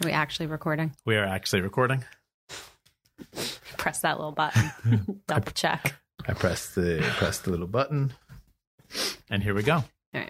Are we actually recording? We are actually recording. Press that little button. Double check. I pressed the little button, and here we go. All right.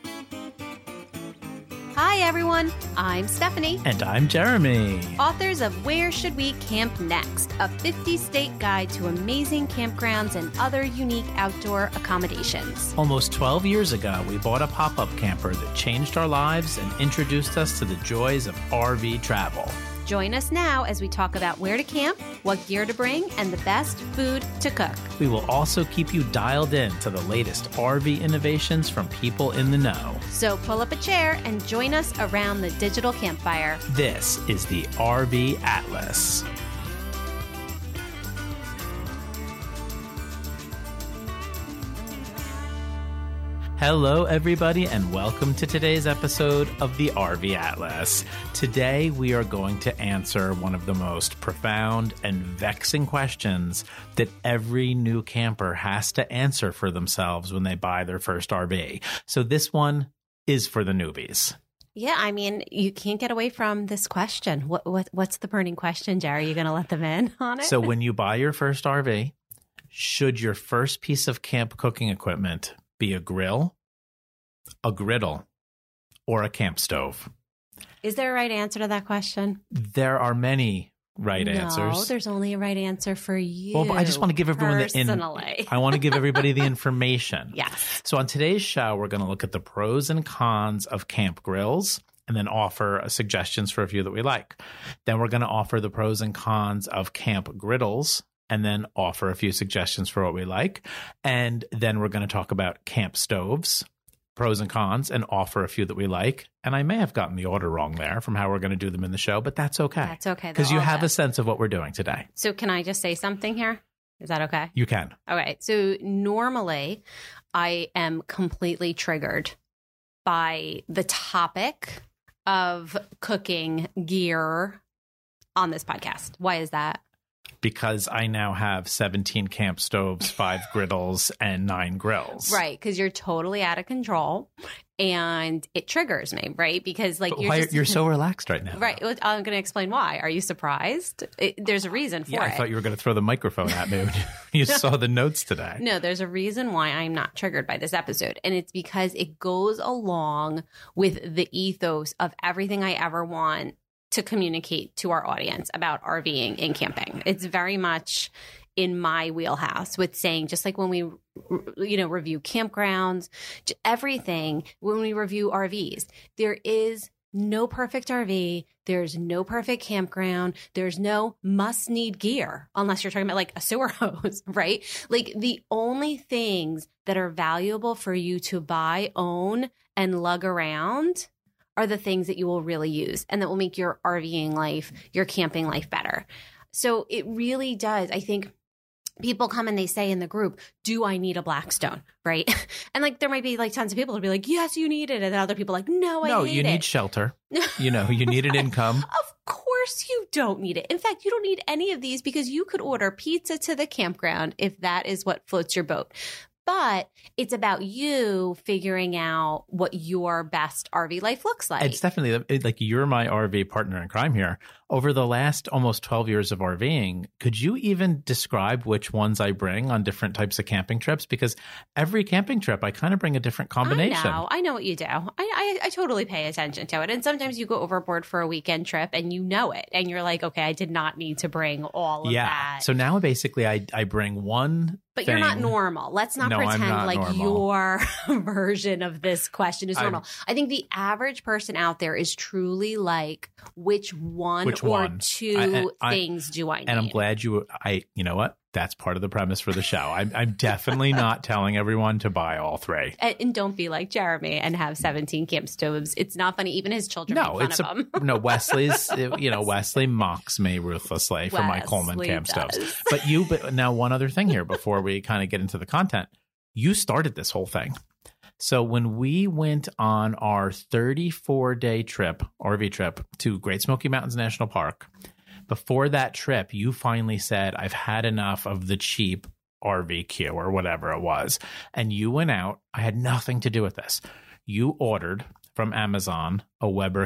Hi, everyone. I'm Stephanie. And I'm Jeremy. Authors of Where Should We Camp Next? A 50-state guide to amazing campgrounds and other unique outdoor accommodations. Almost 12 years ago, we bought a pop-up camper that changed our lives and introduced us to the joys of RV travel. Join us now as we talk about where to camp, what gear to bring, and the best food to cook. We will also keep you dialed in to the latest RV innovations from people in the know. So pull up a chair and join us around the digital campfire. This is the RV Atlas. Hello, everybody, and welcome to today's episode of the RV Atlas. Today, we are going to answer one of the most profound and vexing questions that every new camper has to answer for themselves when they buy their first RV. So this one is for the newbies. Yeah, I mean, you can't get away from this question. What's the burning question, Jerry? Are you going to let them in on it? So when you buy your first RV, should your first piece of camp cooking equipment be a grill, a griddle, or a camp stove? Is there a right answer to that question? There are many right answers. No, there's only a right answer for you. Well, but I just want to give everyone I want to give everybody the information. Yes. So on today's show, we're going to look at the pros and cons of camp grills and then offer suggestions for a few that we like. Then we're going to offer the pros and cons of camp griddles and then offer a few suggestions for what we like. And then we're going to talk about camp stoves, pros and cons, and offer a few that we like. And I may have gotten the order wrong there from how we're going to do them in the show, but that's okay. That's okay. Because you have a sense of what we're doing today. So can I just say something here? Is that okay? You can. Okay. So normally I am completely triggered by the topic of cooking gear on this podcast. Why is that? Because I now have 17 camp stoves, 5 griddles, and 9 grills. Right, because you're totally out of control, and it triggers me, right? Because you're so relaxed right now. Right, I'm going to explain why. Are you surprised? There's a reason for it. I thought you were going to throw the microphone at me when you saw the notes today. No, there's a reason why I'm not triggered by this episode, and it's because it goes along with the ethos of everything I ever want to communicate to our audience about RVing and camping. It's very much in my wheelhouse with saying, just like when we, review campgrounds, everything, when we review RVs, there is no perfect RV. There's no perfect campground. There's no must-need gear, unless you're talking about like a sewer hose, right? Like the only things that are valuable for you to buy, own, and lug around are the things that you will really use and that will make your RVing life, your camping life better. So it really does. I think people come and they say in the group, do I need a Blackstone? Right. And like, there might be like tons of people who'll be like, yes, you need it. And then other people are like, no, I hate it. No, you need shelter. You need an income. Of course you don't need it. In fact, you don't need any of these because you could order pizza to the campground if that is what floats your boat. But it's about you figuring out what your best RV life looks like. It's definitely like you're my RV partner in crime here. Over the last almost 12 years of RVing, could you even describe which ones I bring on different types of camping trips? Because every camping trip, I kind of bring a different combination. I know what you do. I totally pay attention to it. And sometimes you go overboard for a weekend trip and you know it. And you're like, okay, I did not need to bring all of that. So now basically I bring one But thing. You're not normal. Let's not pretend like normal. Your version of this question is normal. I think the average person out there is truly like, which one or two things do I need? And I'm glad you know what? That's part of the premise for the show. I'm definitely not telling everyone to buy all 3. And don't be like Jeremy and have 17 camp stoves. It's not funny. Even his children make fun of him. No, Wesley mocks me ruthlessly for my Coleman camp stoves. But now one other thing here before we kind of get into the content. You started this whole thing. So when we went on our 34-day RV trip to Great Smoky Mountains National Park, before that trip, you finally said, I've had enough of the cheap RVQ or whatever it was. And you went out. I had nothing to do with this. You ordered from Amazon a Weber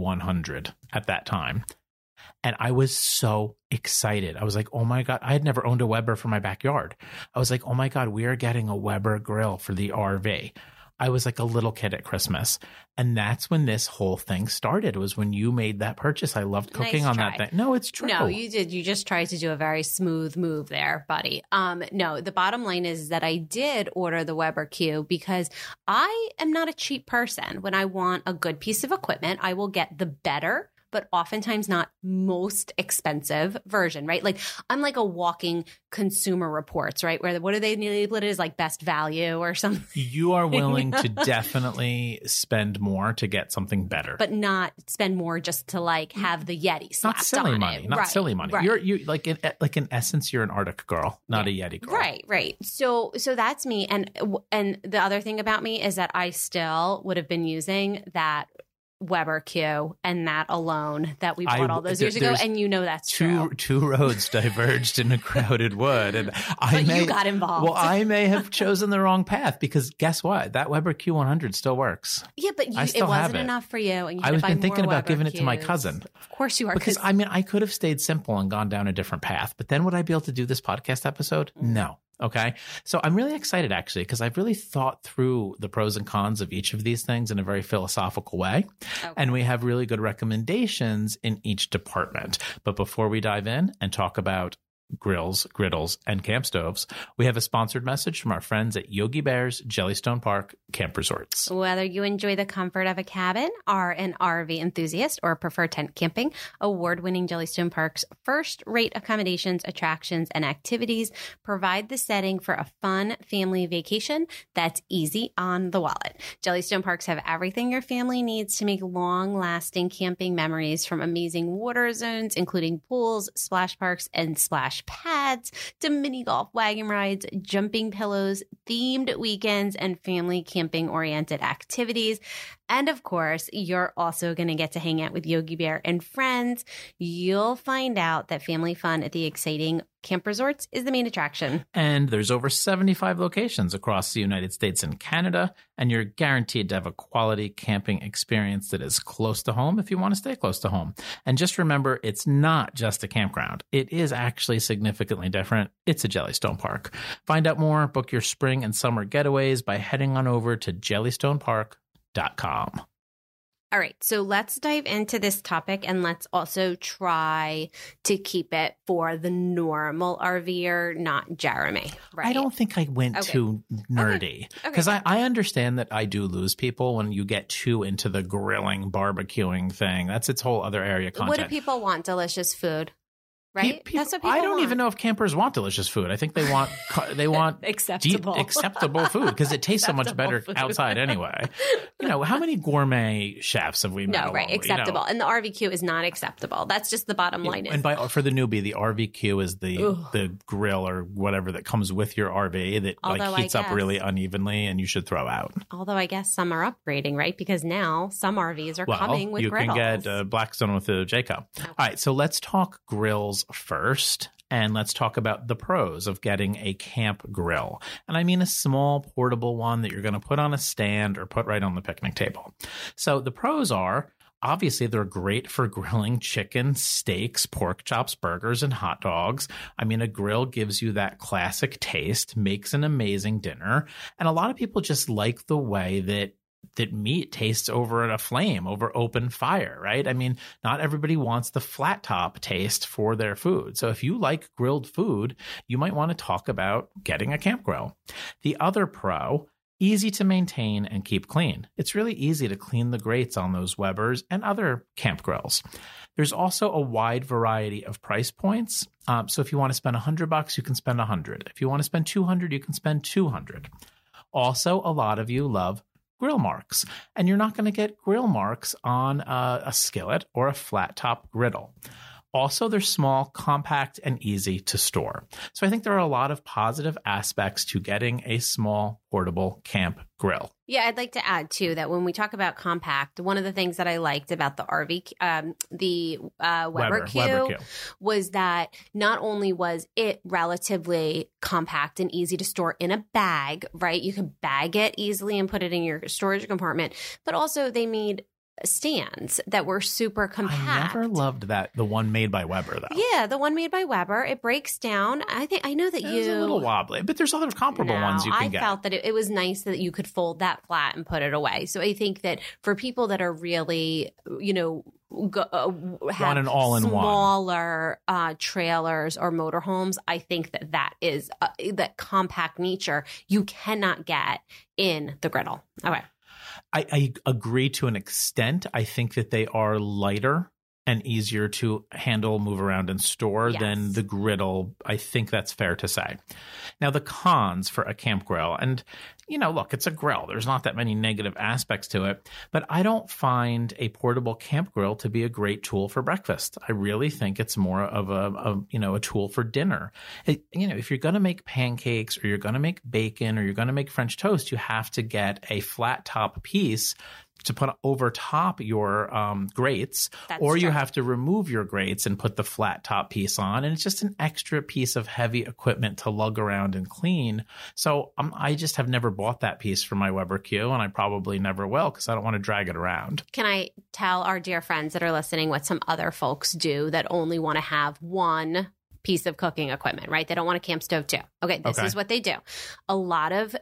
Q100 at that time. And I was so excited. I was like, oh my God, I had never owned a Weber for my backyard. I was like, oh my God, we are getting a Weber grill for the RV. I was like a little kid at Christmas. And that's when this whole thing started, was when you made that purchase. I loved cooking on that thing. No, it's true. No, you did. You just tried to do a very smooth move there, buddy. No, the bottom line is that I did order the Weber Q because I am not a cheap person. When I want a good piece of equipment, I will get the better, but oftentimes not most expensive version, right? Like I'm like a walking Consumer Reports, right? Where what do they label it as, like best value or something? You are willing to definitely spend more to get something better, but not spend more just to like have the Yeti slapped not silly on money, it. not right, silly money. Right. You like in essence, you're an Arctic girl, not a Yeti girl. Right. So that's me. And the other thing about me is that I still would have been using that Weber Q and that alone that we bought all those years ago, and you know that's true. Two roads diverged in a crowded wood, and you got involved. Well, I may have chosen the wrong path, because guess what? That Weber Q100 still works. Yeah, but it wasn't enough for you, and you had I was to buy been thinking more about Weber giving Qs. it to my cousin. Of course you are, because I could have stayed simple and gone down a different path, but then would I be able to do this podcast episode? No. Okay. So I'm really excited, actually, because I've really thought through the pros and cons of each of these things in a very philosophical way. Okay. And we have really good recommendations in each department. But before we dive in and talk about grills, griddles, and camp stoves, we have a sponsored message from our friends at Yogi Bear's Jellystone Park Camp Resorts. Whether you enjoy the comfort of a cabin, are an RV enthusiast, or prefer tent camping, award-winning Jellystone Park's first-rate accommodations, attractions, and activities provide the setting for a fun family vacation that's easy on the wallet. Jellystone Parks have everything your family needs to make long-lasting camping memories, from amazing water zones, including pools, splash parks, and splash pads, to mini golf wagon rides, jumping pillows, themed weekends, and family camping oriented activities. And of course, you're also going to get to hang out with Yogi Bear and friends. You'll find out that family fun at the exciting camp resorts is the main attraction. And there's over 75 locations across the United States and Canada, and you're guaranteed to have a quality camping experience that is close to home if you want to stay close to home. And just remember, it's not just a campground. It is actually significantly different. It's a Jellystone Park. Find out more, book your spring and summer getaways by heading on over to jellystonepark.com. All right, so let's dive into this topic, and let's also try to keep it for the normal RVer, not Jeremy. Right? I don't think I went too nerdy, because I understand that I do lose people when you get too into the grilling, barbecuing thing. That's its whole other area of content. What do people want? Delicious food. Right? That's what people I don't even know if campers want delicious food. I think they want acceptable food, because it tastes so much better outside anyway. You know, how many gourmet chefs have we met? No, right, acceptable. You know? And the RVQ is not acceptable. That's just the bottom line. And for the newbie, the RVQ is the grill or whatever that comes with your RV that heats up really unevenly and you should throw out. Although I guess some are upgrading, right? Because now some RVs are coming with griddles. You can get Blackstone with the J-Cup. Okay. All right, so let's talk grills first, and let's talk about the pros of getting a camp grill. And I mean a small portable one that you're going to put on a stand or put right on the picnic table. So the pros are, obviously, they're great for grilling chicken, steaks, pork chops, burgers, and hot dogs. I mean, a grill gives you that classic taste, makes an amazing dinner, and a lot of people just like the way that meat tastes over a flame, over open fire, right? I mean, not everybody wants the flat top taste for their food. So if you like grilled food, you might want to talk about getting a camp grill. The other pro, easy to maintain and keep clean. It's really easy to clean the grates on those Webers and other camp grills. There's also a wide variety of price points. So if you want to spend $100, you can spend $100. If you want to spend $200, you can spend $200. Also, a lot of you love grill marks, and you're not going to get grill marks on a skillet or a flat top griddle. Also, they're small, compact, and easy to store. So I think there are a lot of positive aspects to getting a small portable camp grill. Yeah, I'd like to add too that when we talk about compact, one of the things that I liked about the Weber Q was that not only was it relatively compact and easy to store in a bag, right? You could bag it easily and put it in your storage compartment, but also they made stands that were super compact. I never loved the one made by Weber, though. Yeah, the one made by Weber. It breaks down. I know that it's a little wobbly, but there's other comparable ones you can get. I felt that it was nice that you could fold that flat and put it away. So I think that for people that are really, have an all-in-one smaller trailers or motorhomes, I think that is that compact nature you cannot get in the griddle. Okay. I agree to an extent. I think that they are lighter and easier to handle, move around, and store than the griddle. I think that's fair to say. Now, the cons for a camp grill, and, look, it's a grill. There's not that many negative aspects to it, but I don't find a portable camp grill to be a great tool for breakfast. I really think it's more of a tool for dinner. If you're going to make pancakes or you're going to make bacon or you're going to make French toast, you have to get a flat top piece to put over top your grates, or you have to remove your grates and put the flat top piece on. And it's just an extra piece of heavy equipment to lug around and clean. So I just have never bought that piece for my Weber Q, and I probably never will because I don't want to drag it around. Can I tell our dear friends that are listening what some other folks do that only want to have one piece of cooking equipment, right? They don't want a camp stove too. Okay, this is what they do. A lot of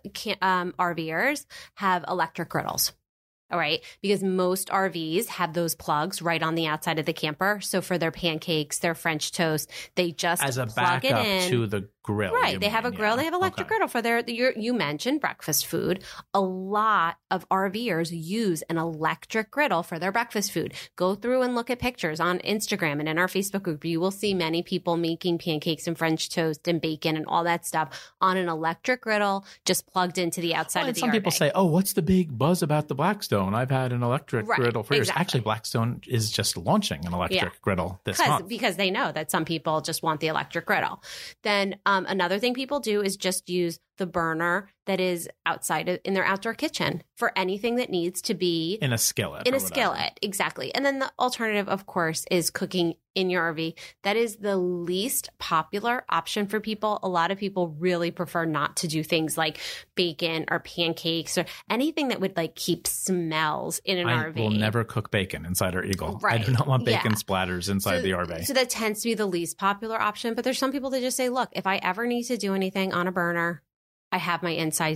RVers have electric griddles. All right. Because most RVs have those plugs right on the outside of the camper. So for their pancakes, their French toast, they just as a plug backup it in to the grill. Right. They have a grill. They have electric griddle for you mentioned breakfast food. A lot of RVers use an electric griddle for their breakfast food. Go through and look at pictures on Instagram and in our Facebook group. You will see many people making pancakes and French toast and bacon and all that stuff on an electric griddle just plugged into the outside of the RV. Some people say, oh, what's the big buzz about the Blackstone? I've had an electric griddle for years. Actually, Blackstone is just launching an electric griddle this month. Because they know that some people just want the electric griddle. Then another thing people do is just use the burner that is outside in their outdoor kitchen for anything that needs to be in a skillet. Exactly. And then the alternative, of course, is cooking in your RV. That is the least popular option for people. A lot of people really prefer not to do things like bacon or pancakes or anything that would keep smells in an RV. I will never cook bacon inside our Eagle. Right. I do not want bacon splatters inside the RV. So that tends to be the least popular option. But there's some people that just say, look, if I ever need to do anything on a burner, I have my inside,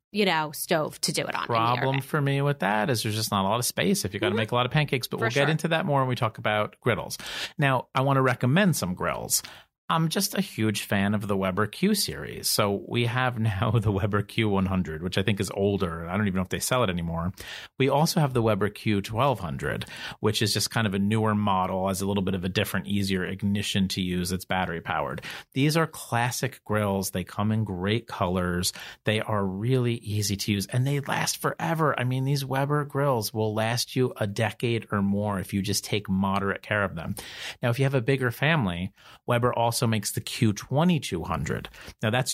stove to do it on. Problem for me with that is there's just not a lot of space if you got to make a lot of pancakes, but we'll get into that more when we talk about griddles. Now, I want to recommend some grills. I'm just a huge fan of the Weber Q series. So we have now the Weber Q100, which I think is older. I don't even know if they sell it anymore. We also have the Weber Q1200, which is just kind of a newer model, has a little bit of a different, easier ignition to use. It's battery powered. These are classic grills. They come in great colors. They are really easy to use and they last forever. I mean, these Weber grills will last you a decade or more if you just take moderate care of them. Now, if you have a bigger family, Weber also makes the Q2200. Now that's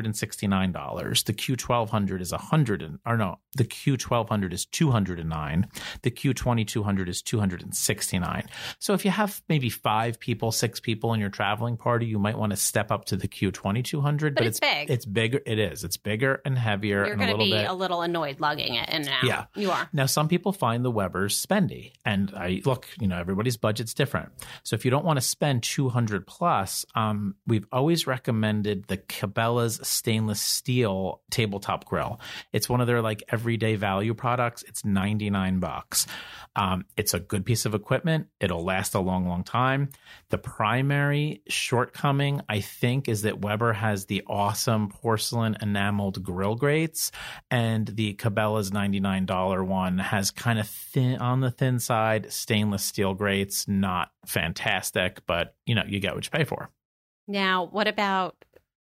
$269. The Q1200 is the Q1200 is $209. The Q2200 is $269. So if you have maybe 5 people, 6 people in your traveling party, you might want to step up to the Q2200. But it's big. It's bigger. It is. It's bigger and heavier. You're going to be a little annoyed lugging it in and out. Yeah, you are. Now some people find the Webers spendy, and everybody's budget's different. So if you don't want to spend $200 plus, we've always recommended the Cabela's stainless steel tabletop grill. It's one of their everyday value products. It's $99. It's a good piece of equipment. It'll last a long, long time. The primary shortcoming, I think, is that Weber has the awesome porcelain enameled grill grates, and the Cabela's $99 one has kind of on the thin side, stainless steel grates. Not fantastic, but you get what you pay for. Now, what about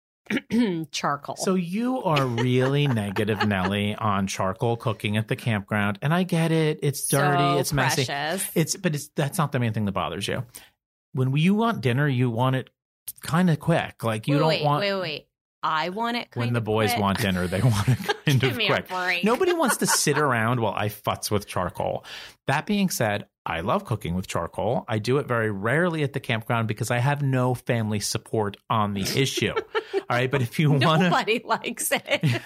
charcoal? So you are really negative, Nellie, on charcoal cooking at the campground. And I get it. It's dirty. It's messy. That's not the main thing that bothers you. when you want dinner, you want it kind of quick. Like you don't want. Wait. I want it kind of when the boys quick. want dinner, they want it kind Give of me quick. A break. Nobody wants to sit around while I futz with charcoal. That being said, I love cooking with charcoal. I do it very rarely at the campground because I have no family support on the issue. All right. But if you want to. Nobody likes it.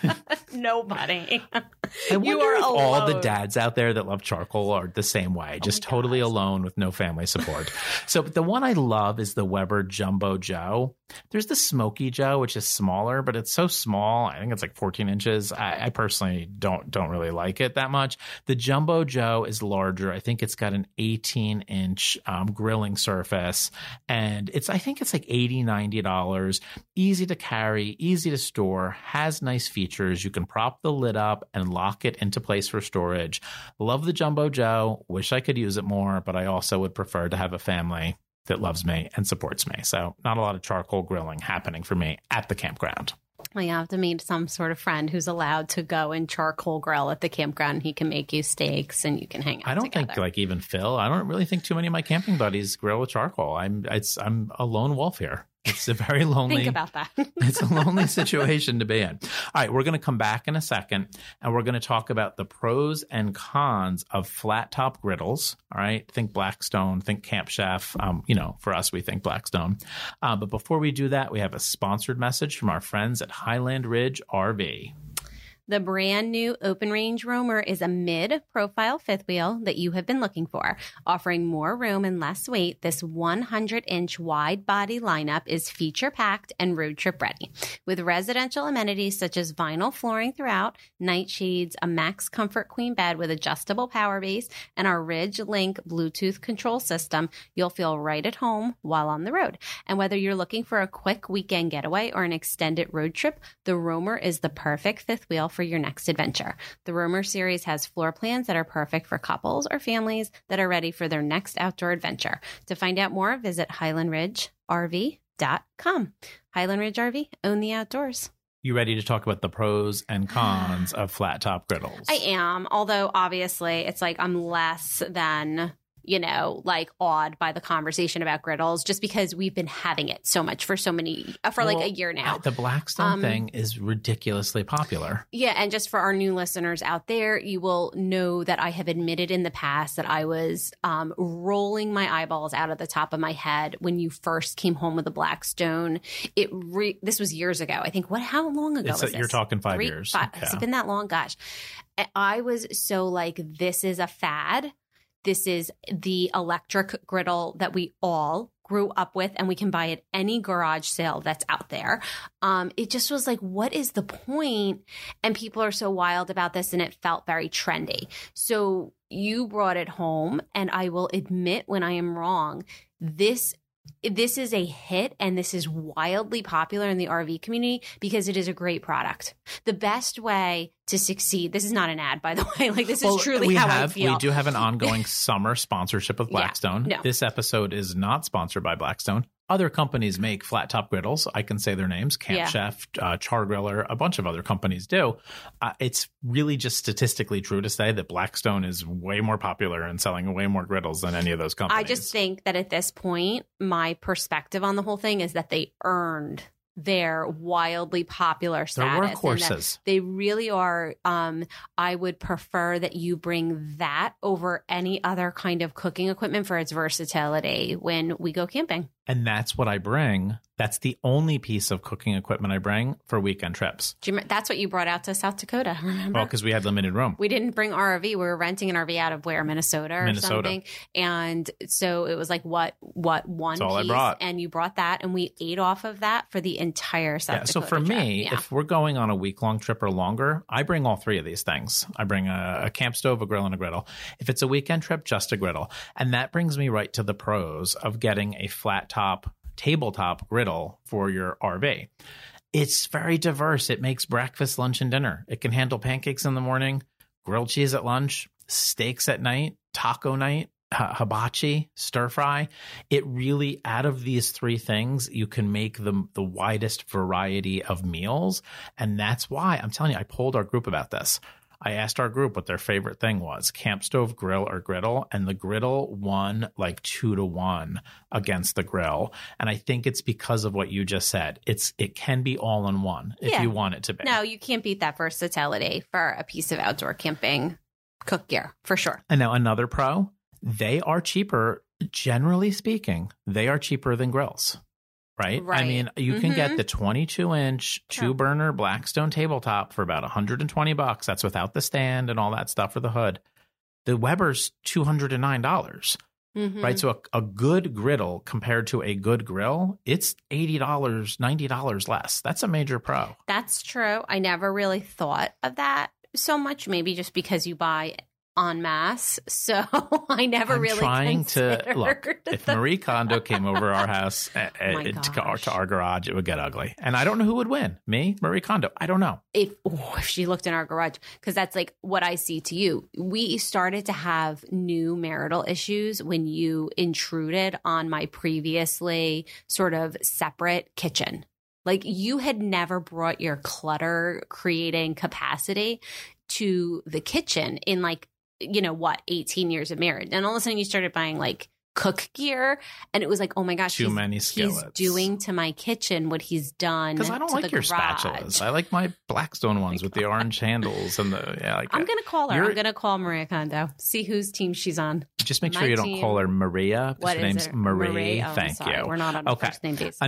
Nobody. I wonder if all the dads out there that love charcoal are the same way, just totally alone with no family support. So the one I love is the Weber Jumbo Joe. There's the Smoky Joe, which is smaller, but it's so small. I think it's like 14 inches. I personally don't really like it that much. The Jumbo Joe is larger. I think it's got an 18-inch grilling surface, and I think it's like $80, $90. Easy to carry, easy to store, has nice features. You can prop the lid up and lock it into place for storage. Love the Jumbo Joe. Wish I could use it more, but I also would prefer to have a family that loves me and supports me. So not a lot of charcoal grilling happening for me at the campground. Well, you have to meet some sort of friend who's allowed to go and charcoal grill at the campground. And he can make you steaks and you can hang out I don't together. think like even Phil. I don't really think too many of my camping buddies grill with charcoal. I'm a lone wolf here. It's a very lonely. Think about that. It's a lonely situation to be in. All right, we're going to come back in a second, and we're going to talk about the pros and cons of flat top griddles. All right, think Blackstone, think Camp Chef. For us, we think Blackstone. But before we do that, we have a sponsored message from our friends at Highland Ridge RV. The brand new Open Range Roamer is a mid-profile fifth wheel that you have been looking for. Offering more room and less weight, this 100-inch wide body lineup is feature-packed and road trip ready. With residential amenities such as vinyl flooring throughout, night shades, a max comfort queen bed with adjustable power base, and our Ridge Link Bluetooth control system, you'll feel right at home while on the road. And whether you're looking for a quick weekend getaway or an extended road trip, the Roamer is the perfect fifth wheel for your next adventure. The Roamer series has floor plans that are perfect for couples or families that are ready for their next outdoor adventure. To find out more, visit HighlandRidgeRV.com. Highland Ridge RV, own the outdoors. You ready to talk about the pros and cons of flat top griddles? I am, although obviously it's like I'm less than awed by the conversation about griddles just because we've been having it so much for like a year now. The Blackstone thing is ridiculously popular. Yeah. And just for our new listeners out there, you will know that I have admitted in the past that I was rolling my eyeballs out of the top of my head when you first came home with the Blackstone. This was years ago. I think, how long ago was this? You're talking 5 years. Yeah. Has it been that long? Gosh. I was so like, this is a fad. This is the electric griddle that we all grew up with, and we can buy at any garage sale that's out there. It just was like, what is the point? And people are so wild about this, and it felt very trendy. So you brought it home, and I will admit when I am wrong, this is a hit, and this is wildly popular in the RV community because it is a great product. The best way to succeed. This is not an ad, by the way. Like, this is truly how I feel. We do have an ongoing summer sponsorship with Blackstone. Yeah, no. This episode is not sponsored by Blackstone. Other companies make flat top griddles. I can say their names: Camp Chef, Char Griller, a bunch of other companies do. It's really just statistically true to say that Blackstone is way more popular and selling way more griddles than any of those companies. I just think that at this point, my perspective on the whole thing is that they earned their wildly popular status. They're workhorses. They really are. I would prefer that you bring that over any other kind of cooking equipment for its versatility when we go camping. And that's what I bring. That's the only piece of cooking equipment I bring for weekend trips. That's what you brought out to South Dakota, remember? Well, because we had limited room. We didn't bring RV. We were renting an RV out of where? Minnesota or something. And so it was like, one that's piece? All I brought. And you brought that, and we ate off of that for the entire South Dakota So for me, trip. if we're going on a week-long trip or longer, I bring all three of these things. I bring a camp stove, a grill, and a griddle. If it's a weekend trip, just a griddle. And that brings me right to the pros of getting a flat top tabletop griddle for your RV. It's very diverse. It makes breakfast, lunch, and dinner. It can handle pancakes in the morning, grilled cheese at lunch, steaks at night, taco night, hibachi, stir fry. It really, out of these three things, you can make the widest variety of meals. And that's why I'm telling you, I polled our group about this. I asked our group what their favorite thing was, camp stove, grill, or griddle. And the griddle won like 2-1 against the grill. And I think it's because of what you just said. It can be all in one if you want it to be. No, you can't beat that versatility for a piece of outdoor camping cook gear, for sure. And now another pro, they are cheaper. Generally speaking, they are cheaper than grills. Right? I mean, you can get the 22-inch 2-burner Blackstone tabletop for about $120. That's without the stand and all that stuff for the hood. The Weber's $209. Right? So a good griddle compared to a good grill, it's $80, $90 less. That's a major pro. That's true. I never really thought of that so much, maybe just because you buy en masse, so I never I'm really trying to look. considered If Marie Kondo came over our house to our garage, it would get ugly, and I don't know who would win. Me, Marie Kondo. I don't know if she looked in our garage, because that's like what I see to you. We started to have new marital issues when you intruded on my previously sort of separate kitchen. Like, you had never brought your clutter creating capacity to the kitchen in, like, 18 years of marriage. And all of a sudden you started buying like cook gear, and it was like, oh my gosh, too many skillets. He's doing to my kitchen what he's done. Because I don't like your spatulas. I like my Blackstone ones with the orange handles and the I'm gonna call her. I'm gonna call Maria Kondo. See whose team she's on. Just make sure you don't call her Maria. What her name's Marie. Oh, Thank you. We're not on a first name basis.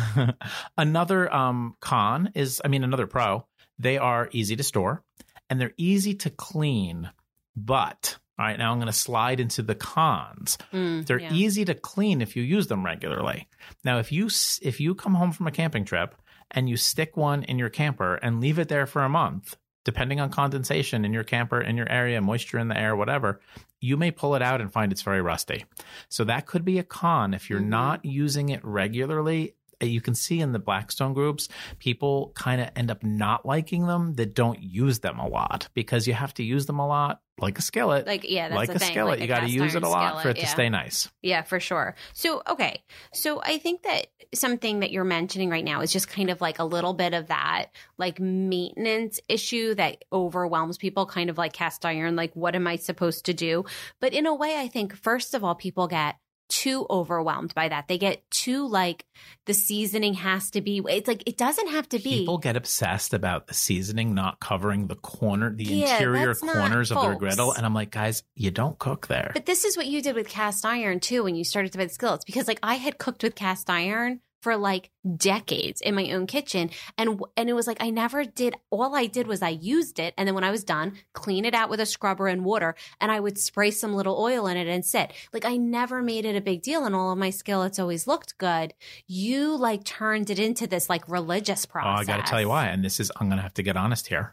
Another con is, another pro. They are easy to store and they're easy to clean. But, all right, now I'm going to slide into the cons. They're easy to clean if you use them regularly. Now, if you come home from a camping trip and you stick one in your camper and leave it there for a month, depending on condensation in your camper, in your area, moisture in the air, whatever, you may pull it out and find it's very rusty. So that could be a con if you're not using it regularly. You can see in the Blackstone groups, people kind of end up not liking them that don't use them a lot, because you have to use them a lot, like a skillet. That's like a thing. skillet. Like you got to use it a lot for it to stay nice. Yeah, for sure. So, okay. So I think that something that you're mentioning right now is just kind of like a little bit of that like maintenance issue that overwhelms people, kind of like cast iron, like what am I supposed to do? But in a way, I think, first of all, people get too overwhelmed by that. They get too like the seasoning has to be, it's like, it doesn't have to be. People get obsessed about the seasoning not covering the interior corners of their griddle. And I'm like, guys, you don't cook there. But this is what you did with cast iron too when you started to buy the skillets, because like I had cooked with cast iron for like decades in my own kitchen. And it was like, I never did. All I did was I used it. And then when I was done, clean it out with a scrubber and water. And I would spray some little oil in it and sit. Like, I never made it a big deal. And all of my skillets always looked good. You like turned it into this like religious process. Oh, I got to tell you why. And I'm going to have to get honest here.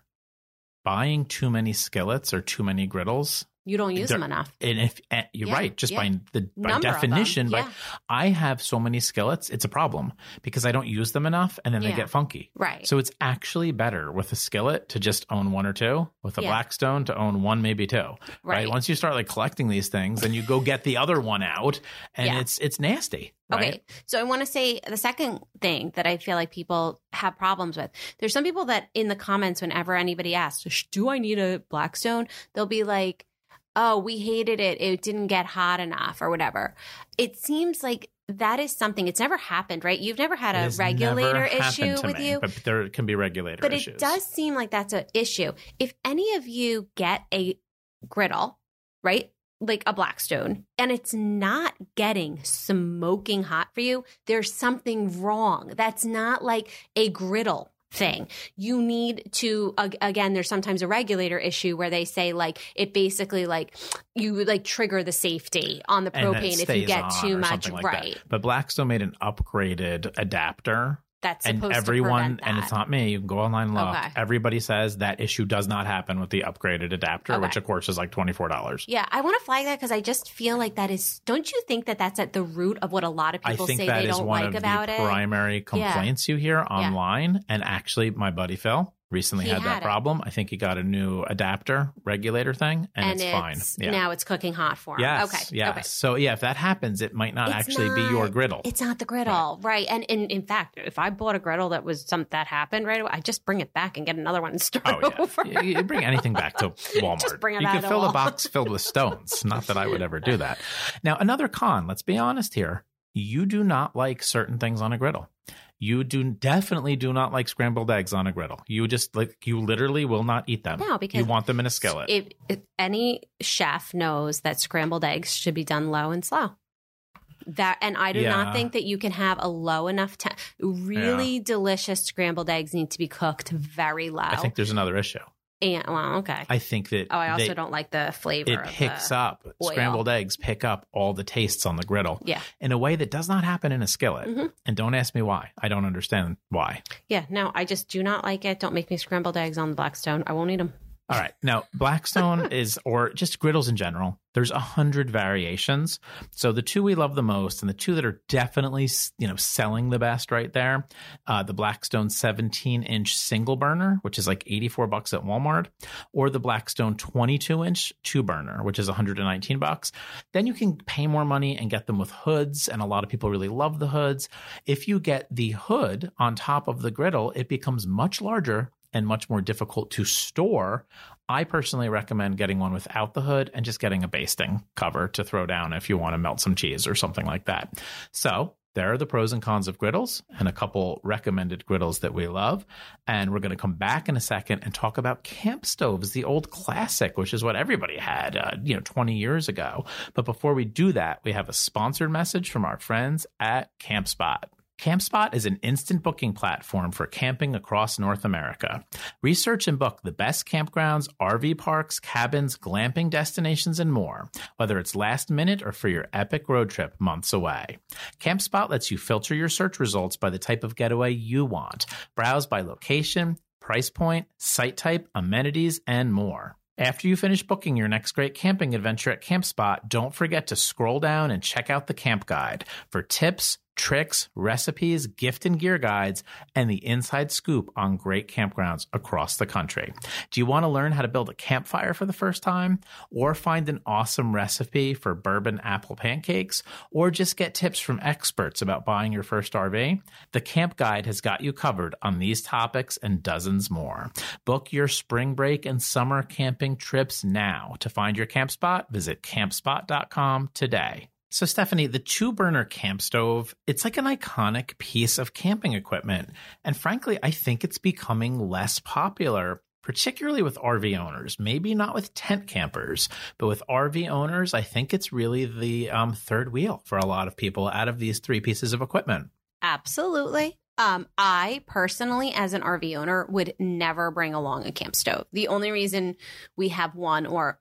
Buying too many skillets or too many griddles, you don't use them enough. And you're right, just by definition, but I have so many skillets, it's a problem because I don't use them enough and then they get funky. Right. So it's actually better with a skillet to just own one or two, with a Blackstone to own one, maybe two. Right. Once you start like collecting these things, then you go get the other one out and it's nasty. Right? Okay. So I want to say the second thing that I feel like people have problems with. There's some people that in the comments, whenever anybody asks, do I need a Blackstone? They'll be like, oh, we hated it. It didn't get hot enough or whatever. It seems like that is something. It's never happened, right? You've never had a regulator issue with you. But there can be regulator issues. But it does seem like that's an issue. If any of you get a griddle, right? Like a Blackstone, and it's not getting smoking hot for you, there's something wrong. That's not like a griddle thing. You need to, again, there's sometimes a regulator issue where they say like it basically like you like trigger the safety on the propane if you get too much, right? But Blackstone made an upgraded adapter. That's supposed to prevent that. And it's not me. You can go online and look. Okay. Everybody says that issue does not happen with the upgraded adapter, which of course is like $24. Yeah, I want to flag that because I just feel like that is. Don't you think that that's at the root of what a lot of people say they don't like about it? I think that is one of the primary complaints you hear online. And actually, my buddy Phil, recently had that problem. I think he got a new adapter regulator thing, and it's fine. Yeah. Now it's cooking hot for him. Yes, Okay. yes. Okay. So if that happens, it might not be your griddle. It's not the griddle, right? And in fact, if I bought a griddle that happened right away, I just bring it back and get another one and start over. You bring anything back to Walmart. Just bring it you out can of fill the a box filled with stones. Not that I would ever do that. Now, another con. Let's be honest here. You do not like certain things on a griddle. You definitely do not like scrambled eggs on a griddle. You literally will not eat them. No, because you want them in a skillet. If any chef knows that scrambled eggs should be done low and slow. And I do not think that you can have a low enough really delicious scrambled eggs need to be cooked very low. I think there's another issue. And okay. I think that I also don't like the flavor. It picks up oil. Scrambled eggs pick up all the tastes on the griddle. Yeah. In a way that does not happen in a skillet. Mm-hmm. And don't ask me why. I don't understand why. Yeah. No, I just do not like it. Don't make me scrambled eggs on the Blackstone. I won't eat them. All right. Now, Blackstone or just griddles in general, there's 100 variations. So the two we love the most and the two that are definitely, selling the best right there, the Blackstone 17-inch single burner, which is like $84 at Walmart, or the Blackstone 22-inch two burner, which is $119. Then you can pay more money and get them with hoods. And a lot of people really love the hoods. If you get the hood on top of the griddle, it becomes much larger and much more difficult to store. I personally recommend getting one without the hood and just getting a basting cover to throw down if you want to melt some cheese or something like that. So there are the pros and cons of griddles and a couple recommended griddles that we love. And we're going to come back in a second and talk about camp stoves, the old classic, which is what everybody had, 20 years ago. But before we do that, we have a sponsored message from our friends at CampSpot. CampSpot is an instant booking platform for camping across North America. Research and book the best campgrounds, RV parks, cabins, glamping destinations, and more, whether it's last minute or for your epic road trip months away. CampSpot lets you filter your search results by the type of getaway you want. Browse by location, price point, site type, amenities, and more. After you finish booking your next great camping adventure at CampSpot, don't forget to scroll down and check out the camp guide for tips, tricks, recipes, gift and gear guides, and the inside scoop on great campgrounds across the country. Do you want to learn how to build a campfire for the first time? Or find an awesome recipe for bourbon apple pancakes? Or just get tips from experts about buying your first RV? The Camp Guide has got you covered on these topics and dozens more. Book your spring break and summer camping trips now. To find your camp spot, visit campspot.com today. So, Stephanie, the two-burner camp stove, it's like an iconic piece of camping equipment. And frankly, I think it's becoming less popular, particularly with RV owners. Maybe not with tent campers, but with RV owners, I think it's really the third wheel for a lot of people out of these three pieces of equipment. Absolutely. I personally, as an RV owner, would never bring along a camp stove. The only reason we have one or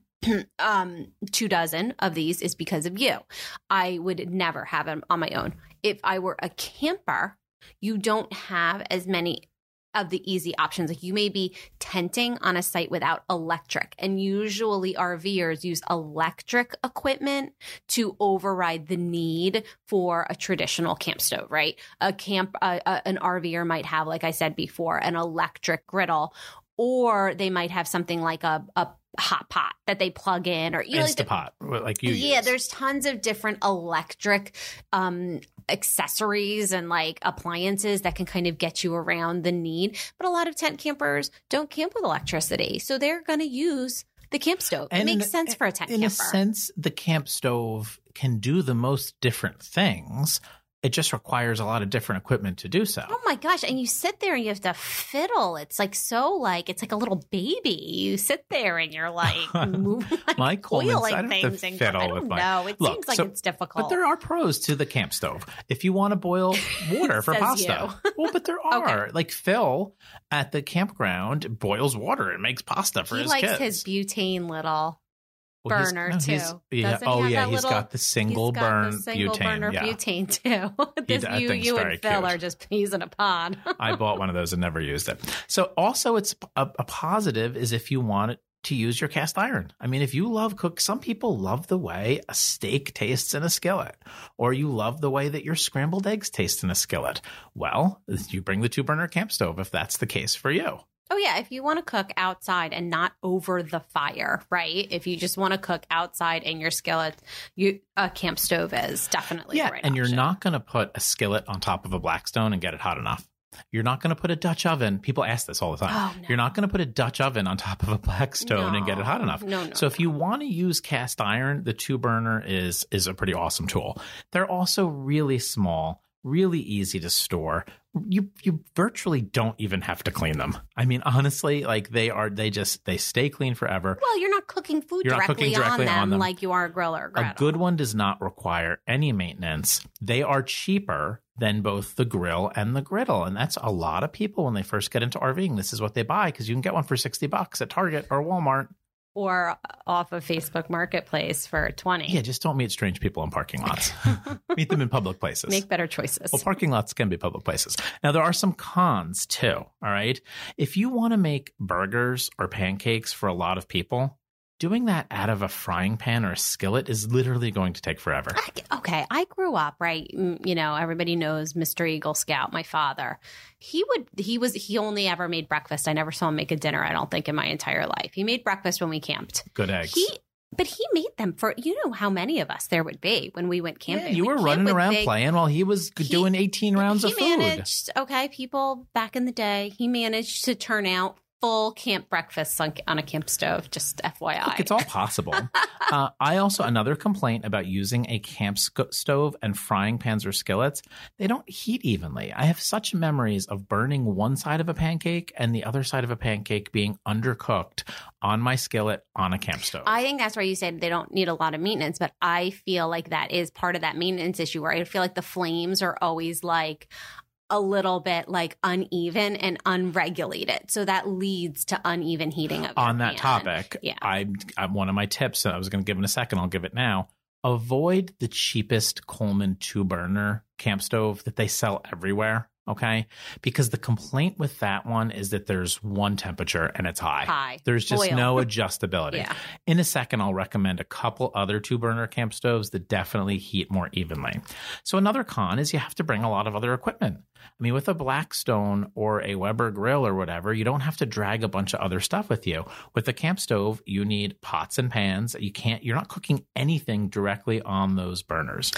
24 of these is because of you. I would never have them on my own. If I were a camper, you don't have as many of the easy options. Like you may be tenting on a site without electric, and usually RVers use electric equipment to override the need for a traditional camp stove, right? An RVer might have, like I said before, an electric griddle, or they might have something like a hot pot that they plug in, or Instapot, like you use. There's tons of different electric accessories and like appliances that can kind of get you around the need. But a lot of tent campers don't camp with electricity, so they're going to use the camp stove. It makes sense for a tent camper. In a sense, the camp stove can do the most different things. It just requires a lot of different equipment to do so. Oh my gosh. And you sit there and you have to fiddle. It's like it's like a little baby. You sit there and you're like moving like coiling things. And I don't know. It seems like it's difficult. But there are pros to the camp stove. If you want to boil water for pasta. Well, but there are. Okay. Like Phil at the campground boils water and makes pasta for his kids. He likes his butane little burner too. He's got the single burner butane too. You and Phil are just peas in a pod. I bought one of those and never used it. So also it's a positive is if you want it to use your cast iron. I mean, if you love some people love the way a steak tastes in a skillet, or you love the way that your scrambled eggs taste in a skillet. Well, you bring the two burner camp stove if that's the case for you. Oh, yeah. If you want to cook outside and not over the fire, right? If you just want to cook outside in your skillet, a camp stove is definitely the right and option. You're not going to put a skillet on top of a Blackstone and get it hot enough. You're not going to put a Dutch oven. People ask this all the time. Oh, no. You're not going to put a Dutch oven on top of a Blackstone and get it hot enough. So if you want to use cast iron, the 2-burner is a pretty awesome tool. They're also really small, really easy to store. You virtually don't even have to clean them. I mean, honestly, like they stay clean forever. Well, you're not cooking food directly on them like you are a grill or a griddle. A good one does not require any maintenance. They are cheaper than both the grill and the griddle. And that's a lot of people when they first get into RVing. This is what they buy because you can get one for $60 at Target or Walmart. Or off of Facebook Marketplace for $20. Yeah, just don't meet strange people in parking lots. Meet them in public places. Make better choices. Well, parking lots can be public places. Now, there are some cons, too, all right? If you want to make burgers or pancakes for a lot of people, doing that out of a frying pan or a skillet is literally going to take forever. Okay, I grew up, right? You know, everybody knows Mr. Eagle Scout, my father. He only ever made breakfast. I never saw him make a dinner, I don't think, in my entire life. He made breakfast when we camped. Good eggs. But he made them for, you know how many of us there would be when we went camping. Yeah, you were running around playing while he was doing 18 rounds of food. He managed, people back in the day, he managed to turn out full camp breakfast on a camp stove, just FYI. Look, it's all possible. Another complaint about using a camp stove and frying pans or skillets, they don't heat evenly. I have such memories of burning one side of a pancake and the other side of a pancake being undercooked on my skillet on a camp stove. I think that's why you said they don't need a lot of maintenance, but I feel like that is part of that maintenance issue where I feel like the flames are always like a little bit like uneven and unregulated. So that leads to uneven heating of on that topic. Yeah. I'm one of my tips that I was going to give in a second. I'll give it now. Avoid the cheapest Coleman 2-burner camp stove that they sell everywhere. Okay. Because the complaint with that one is that there's one temperature and it's high. There's just no adjustability. Yeah. In a second, I'll recommend a couple other 2-burner camp stoves that definitely heat more evenly. So another con is you have to bring a lot of other equipment. I mean, with a Blackstone or a Weber grill or whatever, you don't have to drag a bunch of other stuff with you. With a camp stove, you need pots and pans. You're not cooking anything directly on those burners.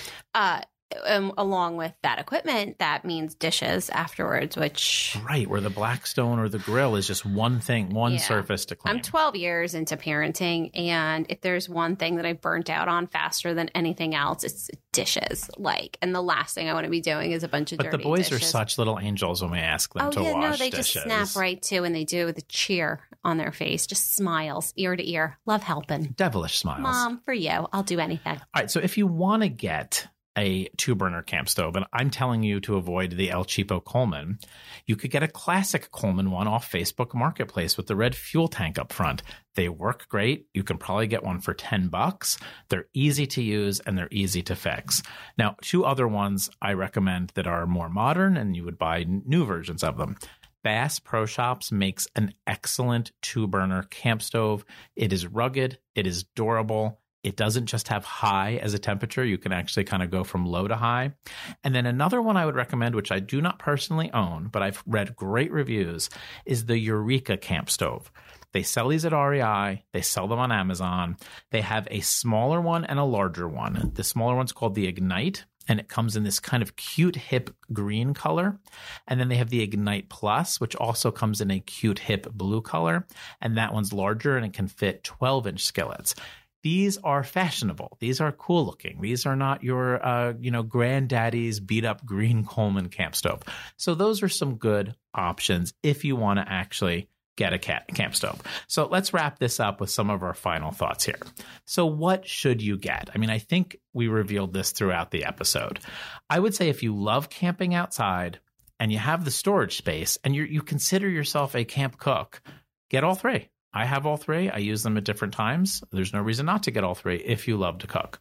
Along with that equipment, that means dishes afterwards, which... Right, where the Blackstone or the grill is just one thing, surface to clean. I'm 12 years into parenting, and if there's one thing that I burnt out on faster than anything else, it's dishes. And the last thing I want to be doing is a bunch of dirty dishes. But the boys are such little angels when we ask them to wash they dishes. just snap right to, and they do with a cheer on their face, just smiles, ear to ear. Love helping. Devilish smiles. Mom, for you, I'll do anything. All right, so if you want to get a 2-burner camp stove, and I'm telling you to avoid the El Cheapo Coleman, you could get a classic Coleman one off Facebook Marketplace with the red fuel tank up front. They work great. You can probably get one for $10. They're easy to use and they're easy to fix. Now, 2 other ones I recommend that are more modern, and you would buy new versions of them. Bass Pro Shops makes an excellent 2-burner camp stove. It is rugged. It is durable. It doesn't just have high as a temperature. You can actually kind of go from low to high. And then another one I would recommend, which I do not personally own, but I've read great reviews, is the Eureka camp stove. They sell these at REI. They sell them on Amazon. They have a smaller one and a larger one. The smaller one's called the Ignite, and it comes in this kind of cute, hip green color. And then they have the Ignite Plus, which also comes in a cute, hip blue color. And that one's larger, and it can fit 12-inch skillets. These are fashionable. These are cool looking. These are not your, granddaddy's beat up green Coleman camp stove. So those are some good options if you want to actually get a camp stove. So let's wrap this up with some of our final thoughts here. So what should you get? I mean, I think we revealed this throughout the episode. I would say if you love camping outside and you have the storage space and you consider yourself a camp cook, get all 3. I have all 3. I use them at different times. There's no reason not to get all 3 if you love to cook.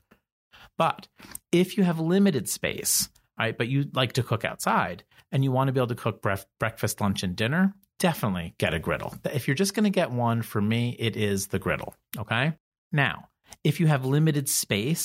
But if you have limited space, right, but you like to cook outside and you want to be able to cook breakfast, lunch, and dinner, definitely get a griddle. If you're just going to get one, for me, it is the griddle. Okay. Now, if you have limited space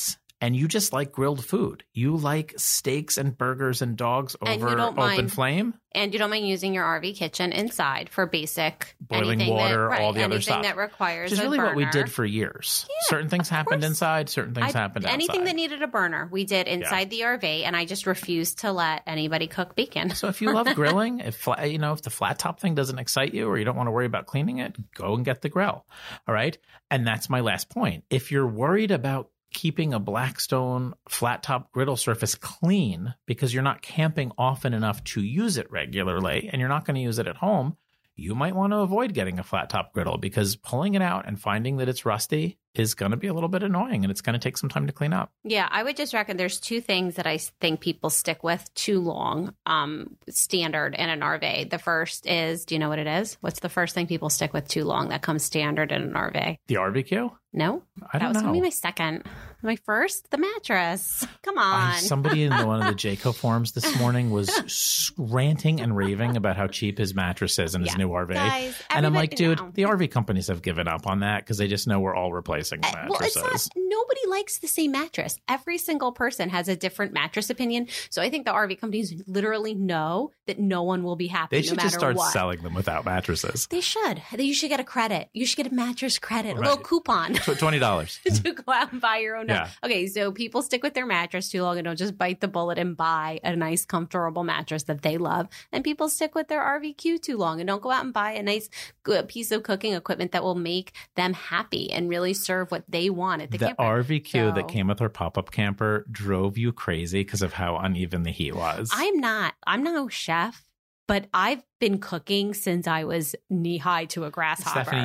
and you just like grilled food. You like steaks and burgers and dogs over open flame. And you don't mind using your RV kitchen inside for basic boiling water, all the other stuff. Anything that requires Which is really burner. what we did for years. Yeah, certain things happened inside, certain things happened outside. Anything that needed a burner, we did inside the RV, and I just refused to let anybody cook bacon. So if you love grilling, if the flat top thing doesn't excite you or you don't want to worry about cleaning it, go and get the grill. All right? And that's my last point. If you're worried about keeping a Blackstone flat top griddle surface clean because you're not camping often enough to use it regularly and you're not going to use it at home, you might want to avoid getting a flat top griddle because pulling it out and finding that it's rusty is going to be a little bit annoying and it's going to take some time to clean up. Yeah, I would just reckon there's two things that I think people stick with too long, standard in an RV. The first is, do you know what it is? What's the first thing people stick with too long that comes standard in an RV? The RVQ? No, I don't know. That was going to be my second. My first, the mattress. Come on. Somebody in one of the Jayco forums this morning was ranting and raving about how cheap his mattress is in his new RV. Guys, and I'm like, dude, the RV companies have given up on that because they just know we're all replacing the mattresses. Well, it's not, nobody likes the same mattress. Every single person has a different mattress opinion. So I think the RV companies literally know that no one will be happy They should no matter just start what. selling them without mattresses. They should. You should get a credit. You should get a mattress credit, a little coupon. $20. To go out and buy your own. Yeah. Okay, so people stick with their mattress too long and don't just bite the bullet and buy a nice, comfortable mattress that they love. And people stick with their RVQ too long and don't go out and buy a nice good piece of cooking equipment that will make them happy and really serve what they want at the camper. RVQ that came with our pop-up camper drove you crazy because of how uneven the heat was. I'm no chef, but I've been cooking since I was knee-high to a grasshopper. Stephanie,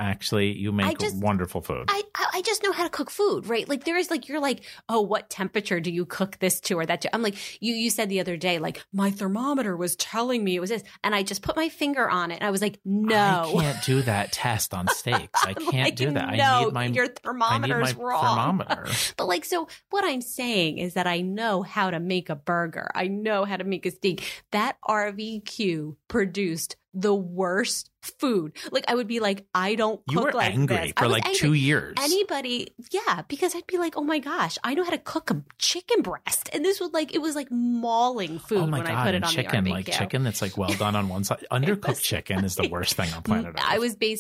you make wonderful food. I just know how to cook food, right? Like you're like, oh, what temperature do you cook this to or that to? I'm like, you said the other day, like, my thermometer was telling me it was this. And I just put my finger on it and I was like, no. I can't do that test on steaks. I can't do that. No, your thermometer's wrong. Thermometer. But so what I'm saying is that I know how to make a burger. I know how to make a steak. That RVQ produced the worst food. Like I would be like, I don't cook you were like angry this. for like 2 years. Because I'd be like, oh my gosh, I know how to cook a chicken breast, and this was like, it was like mauling food when I put it on chicken, the RVQ. Like chicken that's like well done on one side. Undercooked chicken is the worst thing on planet Earth.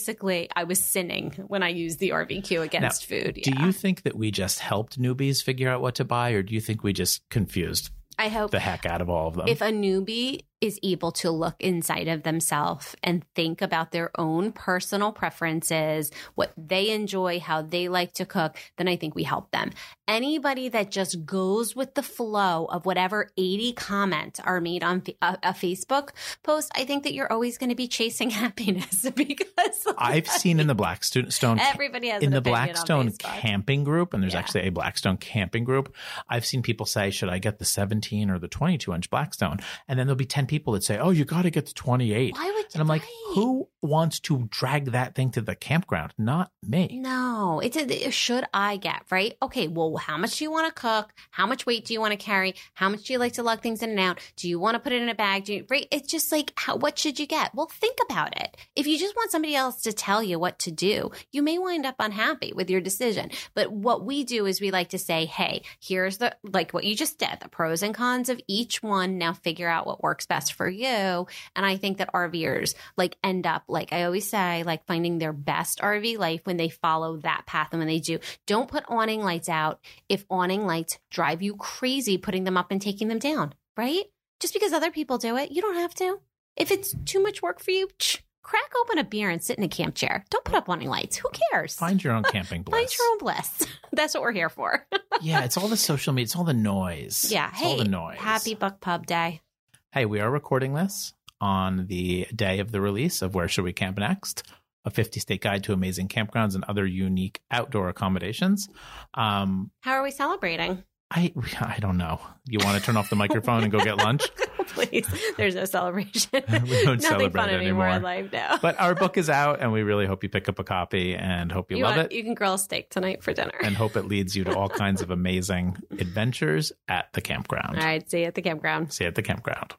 I was sinning when I used the RVQ against food. Yeah. Do you think that we just helped newbies figure out what to buy, or do you think we just confused I hope the heck out of all of them? If a newbie is able to look inside of themselves and think about their own personal preferences, what they enjoy, how they like to cook, then I think we help them. Anybody that just goes with the flow of whatever 80 comments are made on a Facebook post, I think that you're always going to be chasing happiness because I've seen in the Blackstone everybody has in an the opinion Blackstone on Facebook. camping group, and there's actually a Blackstone camping group. I've seen people say, should I get the 17 or the 22-inch Blackstone? And then there'll be 10 people that say, oh, you got to get the 28. Why would you? And I'm like, who wants to drag that thing to the campground? Not me. No, should I get, right? Okay, well, how much do you want to cook? How much weight do you want to carry? How much do you like to lug things in and out? Do you want to put it in a bag? Right? It's just like, what should you get? Well, think about it. If you just want somebody else to tell you what to do, you may wind up unhappy with your decision. But what we do is we like to say, hey, here's like what you just did, the pros and cons of each one. Now figure out what works best for you. And I think that RVers end up, like I always say, like finding their best RV life when they follow that path. And when they do, don't put awning lights out if awning lights drive you crazy, putting them up and taking them down, right? Just because other people do it, you don't have to. If it's too much work for you, crack open a beer and sit in a camp chair. Don't put up awning lights. Who cares? Find your own camping bliss. Find your own bliss. That's what we're here for. Yeah, it's all the social media. It's all the noise. Yeah. It's all the noise. Happy Book Pub Day. Hey, we are recording this on the day of the release of Where Should We Camp Next? A 50-state guide to amazing campgrounds and other unique outdoor accommodations. How are we celebrating? I don't know. You want to turn off the microphone and go get lunch? Please. There's no celebration. We don't celebrate fun anymore in life now. But our book is out, and we really hope you pick up a copy and hope you love it. You can grill a steak tonight for dinner. And hope it leads you to all kinds of amazing adventures at the campground. All right. See you at the campground. See you at the campground.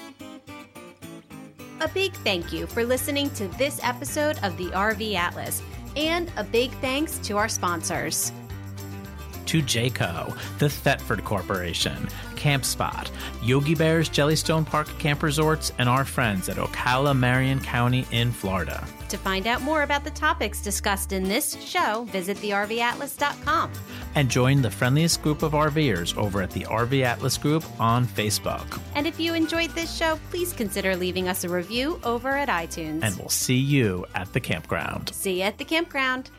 A big thank you for listening to this episode of the RV Atlas, and a big thanks to our sponsors. to Jayco, the Thetford Corporation, CampSpot, Yogi Bear's Jellystone Park Camp Resorts, and our friends at Ocala, Marion County in Florida. To find out more about the topics discussed in this show, visit thervatlas.com. And join the friendliest group of RVers over at the RV Atlas Group on Facebook. And if you enjoyed this show, please consider leaving us a review over at iTunes. And we'll see you at the campground. See you at the campground.